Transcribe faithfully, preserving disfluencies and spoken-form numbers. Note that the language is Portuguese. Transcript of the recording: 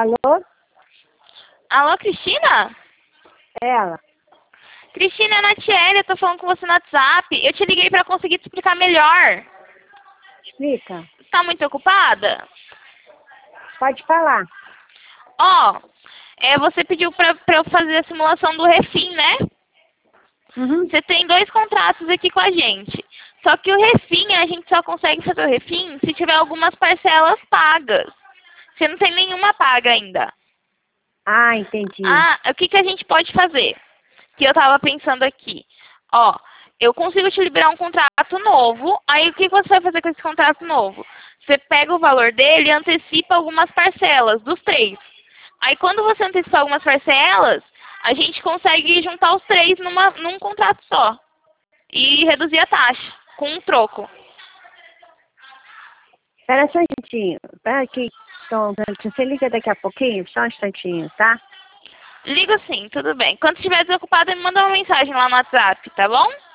Alô? Alô, Cristina? Ela. Cristina, é a Natiele, eu tô falando com você no WhatsApp. Eu te liguei pra conseguir te explicar melhor. Explica. Você tá muito ocupada? Pode falar. Ó, é, você pediu pra, pra eu fazer a simulação do Refim, né? Uhum. Você tem dois contratos aqui com a gente. Só que o Refim, a gente só consegue fazer o Refim se tiver algumas parcelas pagas. Você não tem nenhuma paga ainda. Ah, entendi. Ah, o que, que a gente pode fazer? Que eu tava pensando aqui. Ó, eu consigo te liberar um contrato novo. Aí o que você vai fazer com esse contrato novo? Você pega o valor dele e antecipa algumas parcelas, dos três. Aí quando você antecipa algumas parcelas, a gente consegue juntar os três numa, num contrato só. E reduzir a taxa, com um troco. Espera só um instantinho. Espera aqui. Então, você liga daqui a pouquinho? Só um instantinho, tá? Ligo sim, tudo bem. Quando estiver desocupado, me manda uma mensagem lá no WhatsApp, tá bom?